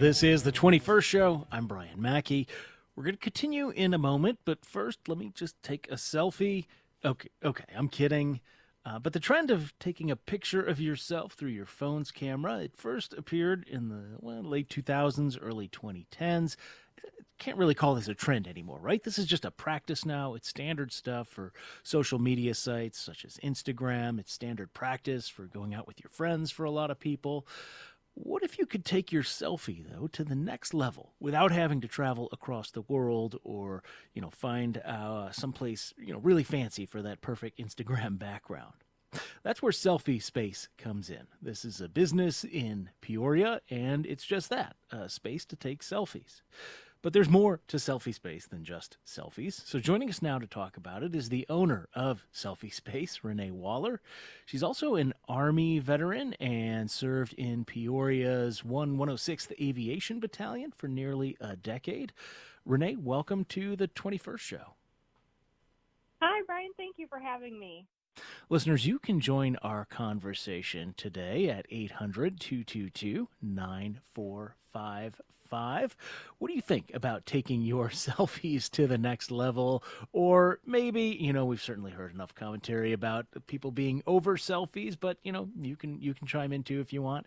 This is the 21st show. I'm Brian Mackey. We're going to continue in a moment, but first, let me just take a selfie. Okay, I'm kidding. But the trend of taking a picture of yourself through your phone's camera, it first appeared in the late 2000s, early 2010s. Can't really call this a trend anymore, right? This is just a practice now. It's standard stuff for social media sites such as Instagram. It's standard practice for going out with your friends for a lot of people. What if you could take your selfie, though, to the next level without having to travel across the world or, find someplace, really fancy for that perfect Instagram background? That's where Selfie Space comes in. This is a business in Peoria, and it's just that, a space to take selfies. But there's more to Selfie Space than just selfies. So joining us now to talk about it is the owner of Selfie Space, Renee Waller. She's also an Army veteran and served in Peoria's 106th Aviation Battalion for nearly a decade. Renee, welcome to the 21st show. Hi, Brian. Thank you for having me. Listeners, you can join our conversation today at 800-222-9455. What do you think about taking your selfies to the next level? Or maybe, we've certainly heard enough commentary about people being over selfies, but, you can chime in too if you want.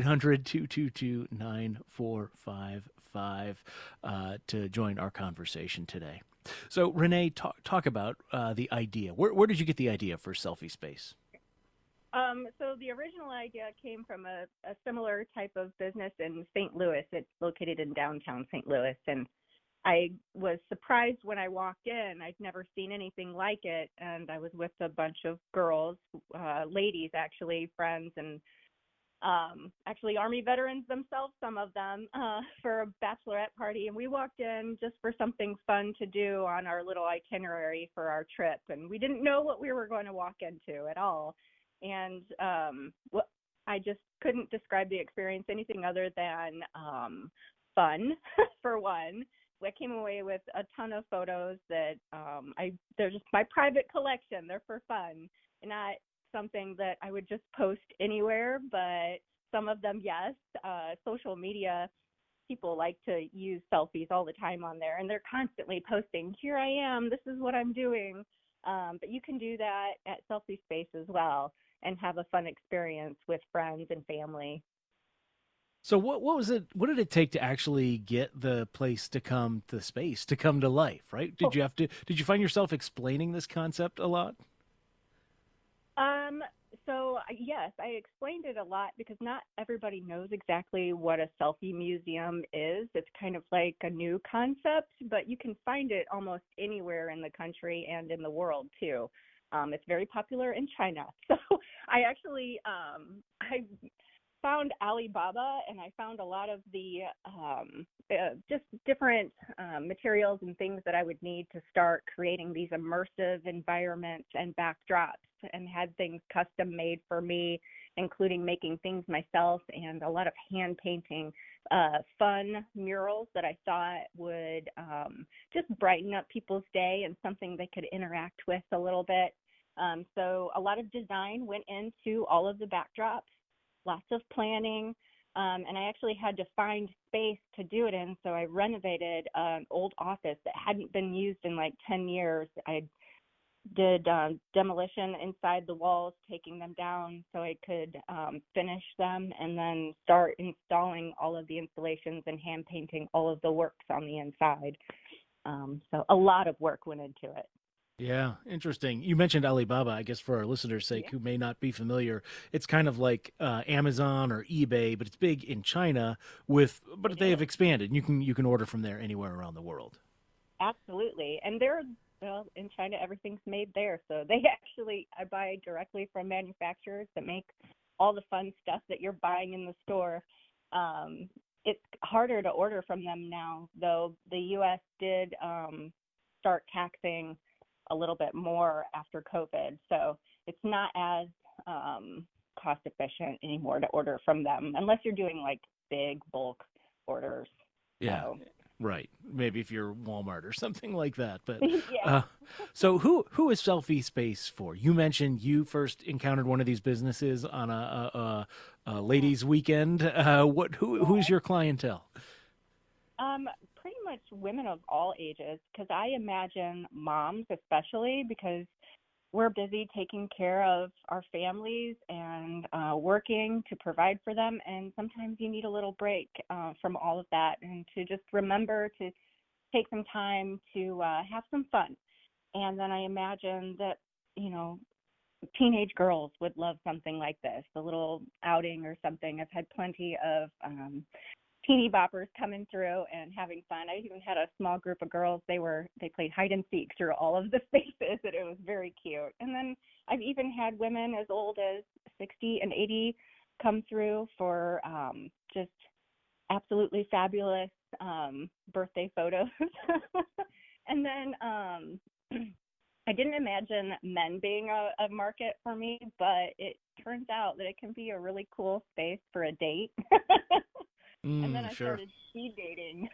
800-222-9455 to join our conversation today. So, Renee, talk about the idea. Where did you get the idea for Selfie Space? So the original idea came from a similar type of business in St. Louis. It's located in downtown St. Louis. And I was surprised when I walked in. I'd never seen anything like it. And I was with a bunch of girls, ladies, actually, friends, and actually Army veterans themselves, some of them, for a bachelorette party. And we walked in just for something fun to do on our little itinerary for our trip. And we didn't know what we were going to walk into at all. And I just couldn't describe the experience anything other than fun, for one. I came away with a ton of photos that they're just my private collection. They're for fun. And not something that I would just post anywhere, but some of them, yes. Social media, people like to use selfies all the time on there, and they're constantly posting, here I am, this is what I'm doing. But you can do that at Selfie Space as well and have a fun experience with friends and family. So what was it? What did it take to actually get the place to come to space, to come to life, right? Did you find yourself explaining this concept a lot? So yes, I explained it a lot because not everybody knows exactly what a selfie museum is. It's kind of like a new concept, but you can find it almost anywhere in the country and in the world too. It's very popular in China. So I actually, I found Alibaba, and I found a lot of the just different materials and things that I would need to start creating these immersive environments and backdrops, and had things custom made for me, including making things myself and a lot of hand painting fun murals that I thought would just brighten up people's day and something they could interact with a little bit. So a lot of design went into all of the backdrops, lots of planning, and I actually had to find space to do it in, so I renovated an old office that hadn't been used in like 10 years. I did demolition inside the walls, taking them down so I could finish them, and then start installing all of the installations and hand painting all of the works on the inside. So a lot of work went into it. Yeah, interesting. You mentioned Alibaba. I guess for our listeners' sake who may not be familiar, it's kind of like Amazon or eBay, but it's big in China. But they have expanded. You can order from there anywhere around the world. Absolutely, and in China everything's made there, so I buy directly from manufacturers that make all the fun stuff that you're buying in the store. It's harder to order from them now, though. The U.S. did start taxing a little bit more after COVID. So it's not as cost efficient anymore to order from them unless you're doing like big bulk orders. Yeah. So, Right. Maybe if you're Walmart or something like that. But Yeah. uh, so who is Selfie Space for? You mentioned you first encountered one of these businesses on a Uh, ladies' weekend. What who's yeah. your clientele? Pretty much women of all ages, because I imagine moms especially because we're busy taking care of our families and working to provide for them. And sometimes you need a little break from all of that and to just remember to take some time to have some fun. And then I imagine that, you know, teenage girls would love something like this, a little outing or something. I've had plenty of teeny boppers coming through and having fun. I even had a small group of girls. They played hide and seek through all of the spaces, and it was very cute. And then I've even had women as old as 60 and 80 come through for just absolutely fabulous birthday photos. And then I didn't imagine men being a market for me, but it turns out that it can be a really cool space for a date. And then I Sure. started speed dating.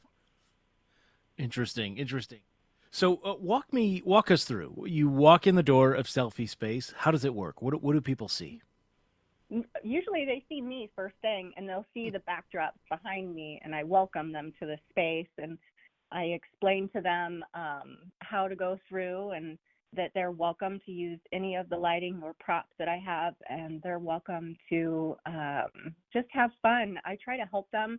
Interesting. Interesting. So walk us through. You walk in the door of Selfie Space. How does it work? What do people see? Usually they see me first thing and they'll see the backdrops behind me, and I welcome them to the space and I explain to them how to go through and that they're welcome to use any of the lighting or props that I have, and they're welcome to just have fun. I try to help them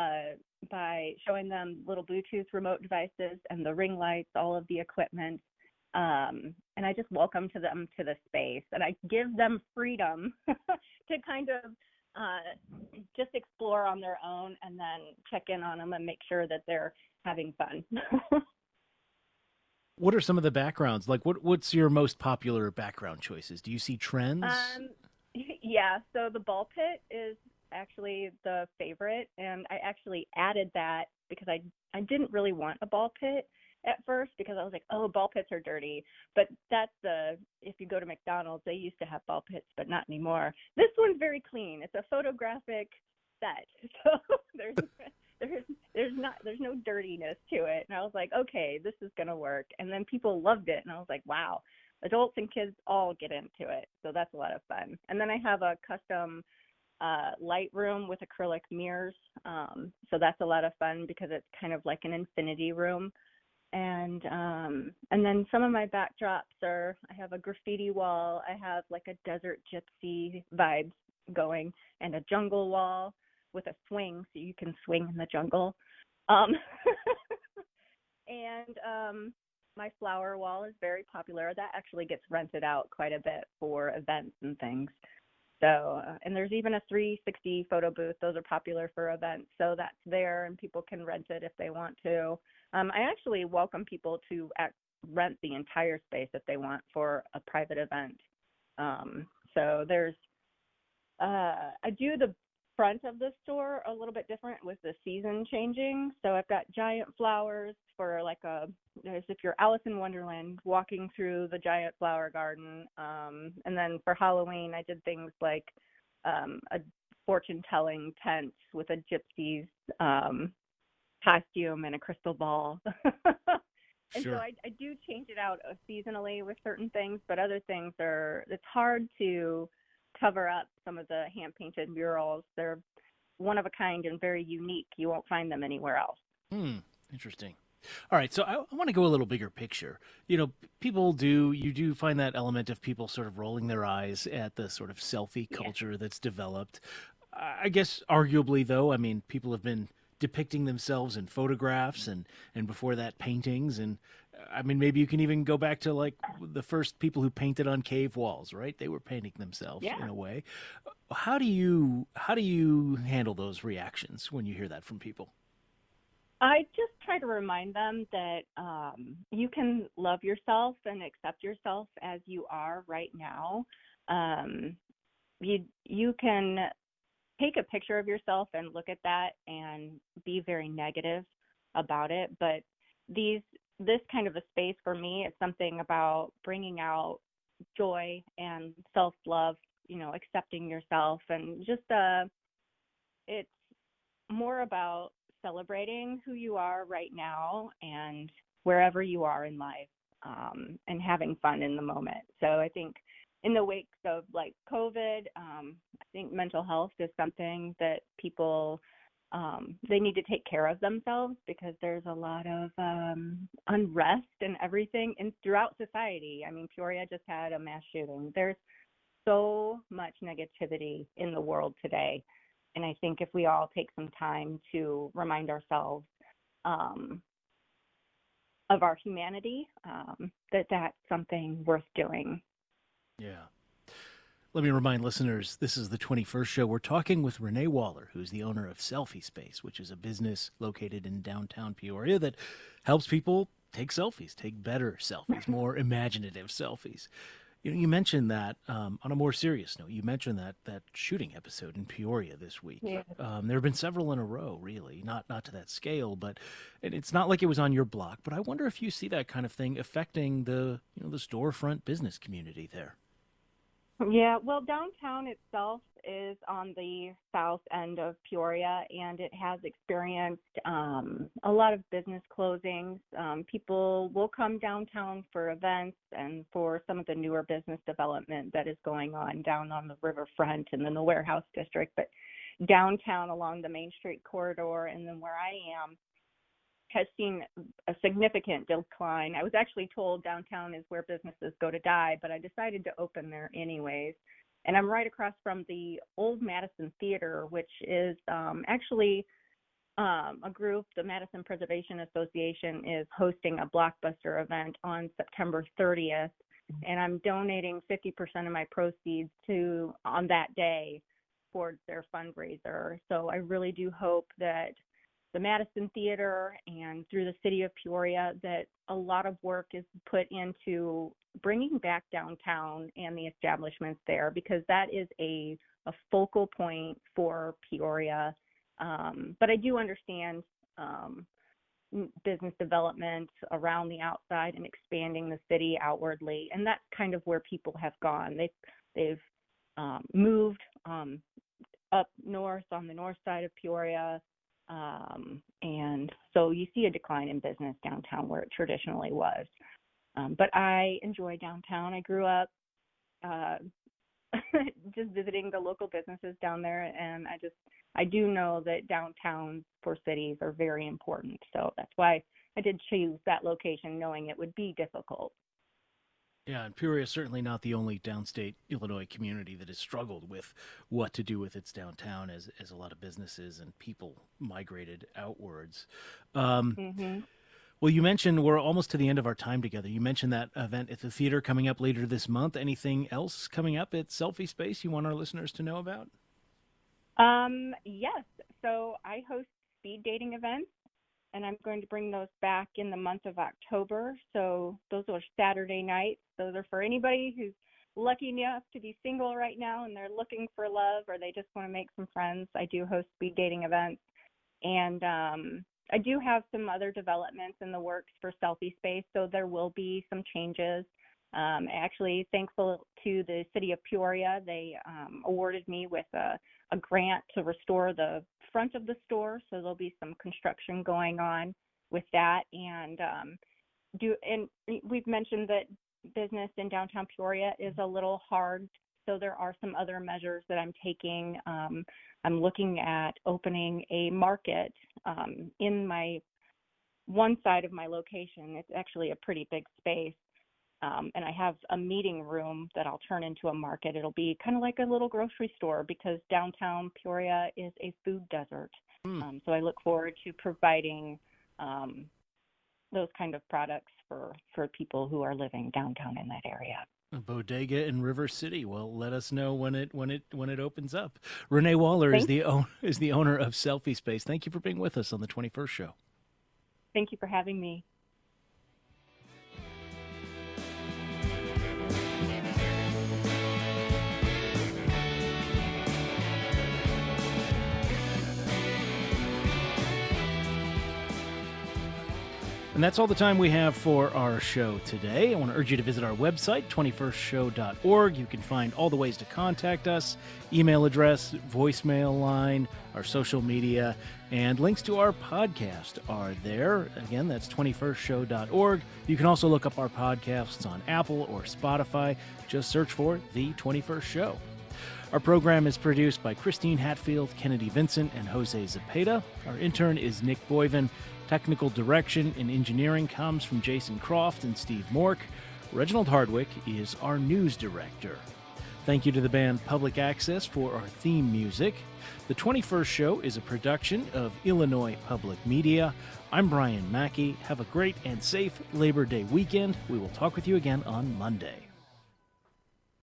by showing them little Bluetooth remote devices and the ring lights, all of the equipment. And I just welcome to them to the space, and I give them freedom to kind of just explore on their own, and then check in on them and make sure that they're having fun. What are some of the backgrounds? Like what's your most popular background choices? Do you see trends? um, yeah, so the ball pit is actually the favorite, and I actually added that because I didn't really want a ball pit at first because I was like, oh, ball pits are dirty. But that's if you go to McDonald's, they used to have ball pits, but not anymore. This one's very clean. It's a photographic set, so there's there's there's no dirtiness to it. And I was like, okay, this is gonna work. And then people loved it, and I was like, wow, adults and kids all get into it, so that's a lot of fun. And then I have a custom light room with acrylic mirrors, so that's a lot of fun because it's kind of like an infinity room. And then some of my backdrops are, I have a graffiti wall, I have like a desert gypsy vibes going, and a jungle wall with a swing so you can swing in the jungle. Um, and my flower wall is very popular. That actually gets rented out quite a bit for events and things. So, and there's even a 360 photo booth. Those are popular for events. So that's there, and people can rent it if they want to. I actually welcome people to rent the entire space if they want for a private event. So I do the front of the store a little bit different with the season changing. So I've got giant flowers for like as if you're Alice in Wonderland walking through the giant flower garden. And then for Halloween, I did things like a fortune telling tent with a gypsy's costume and a crystal ball. And so Sure. I do change it out seasonally with certain things, but other things it's hard to cover up some of the hand painted murals. They're one of a kind and very unique. You won't find them anywhere else. Hmm. Interesting. All right, so I want to go a little bigger picture. You do find that element of people sort of rolling their eyes at the sort of selfie Yeah. culture that's developed. I guess, arguably, though, I mean, people have been depicting themselves in photographs and before that paintings, and I mean, maybe you can even go back to like the first people who painted on cave walls, right? They were painting themselves in Yeah. a way. How do you handle those reactions when you hear that from people? I just try to remind them that you can love yourself and accept yourself as you are right now. Um, you can take a picture of yourself and look at that and be very negative about it, but these this kind of a space for me is something about bringing out joy and self-love, accepting yourself, and just it's more about celebrating who you are right now and wherever you are in life, and having fun in the moment. So I think in the wake of like COVID, I think mental health is something that people they need to take care of themselves, because there's a lot of unrest and everything throughout society. I mean, Peoria just had a mass shooting. There's so much negativity in the world today. And I think if we all take some time to remind ourselves of our humanity, that's something worth doing. Yeah. Let me remind listeners, this is the 21st show. We're talking with Renee Waller, who's the owner of Selfie Space, which is a business located in downtown Peoria that helps people take selfies, take better selfies, more imaginative selfies. You mentioned that on a more serious note. You mentioned that shooting episode in Peoria this week. Yeah. There have been several in a row, really, not to that scale, but it's not like it was on your block. But I wonder if you see that kind of thing affecting the storefront business community there. Yeah, well, downtown itself is on the south end of Peoria, and it has experienced a lot of business closings. People will come downtown for events and for some of the newer business development that is going on down on the riverfront and then the warehouse district. But downtown along the Main Street corridor and then where I am has seen a significant decline. I was actually told downtown is where businesses go to die, but I decided to open there anyways. And I'm right across from the old Madison Theater, which is actually a group, the Madison Preservation Association is hosting a Blockbuster event on September 30th, and I'm donating 50% of my proceeds on that day towards their fundraiser. So I really do hope that the Madison Theater and through the city of Peoria that a lot of work is put into bringing back downtown and the establishments there, because that is a focal point for Peoria. But I do understand business development around the outside and expanding the city outwardly, and that's kind of where people have gone. They've moved up north on the north side of Peoria. And so you see a decline in business downtown where it traditionally was. But I enjoy downtown. I grew up just visiting the local businesses down there, and I do know that downtowns for cities are very important. So that's why I did choose that location, knowing it would be difficult. Yeah, and Peoria is certainly not the only downstate Illinois community that has struggled with what to do with its downtown as a lot of businesses and people migrated outwards. Well, you mentioned we're almost to the end of our time together. You mentioned that event at the theater coming up later this month. Anything else coming up at Selfie Space you want our listeners to know about? Yes. So I host speed dating events, and I'm going to bring those back in the month of October. So those are Saturday nights. Those are for anybody who's lucky enough to be single right now and they're looking for love, or they just want to make some friends. I do host speed dating events. And I do have some other developments in the works for Selfie Space, so there will be some changes. Actually, thankful to the city of Peoria, they awarded me with a grant to restore the front of the store, so there'll be some construction going on with that. And we've mentioned that business in downtown Peoria is a little hard, so there are some other measures that I'm taking. I'm looking at opening a market in my one side of my location. It's actually a pretty big space. And I have a meeting room that I'll turn into a market. It'll be kind of like a little grocery store, because downtown Peoria is a food desert. So I look forward to providing those kind of products for people who are living downtown in that area. A bodega in River City. Well, let us know when it opens up. Renee Waller is the owner of Selfie Space. Thank you for being with us on the 21st show. Thank you for having me. And that's all the time we have for our show today. I want to urge you to visit our website, 21stshow.org. You can find all the ways to contact us, email address, voicemail line, our social media, and links to our podcast are there. Again, that's 21stshow.org. You can also look up our podcasts on Apple or Spotify. Just search for The 21st Show. Our program is produced by Christine Hatfield, Kennedy Vincent, and Jose Zepeda. Our intern is Nick Boyven. Technical direction and engineering comes from Jason Croft and Steve Mork. Reginald Hardwick is our news director. Thank you to the band Public Access for our theme music. The 21st Show is a production of Illinois Public Media. I'm Brian Mackey. Have a great and safe Labor Day weekend. We will talk with you again on Monday.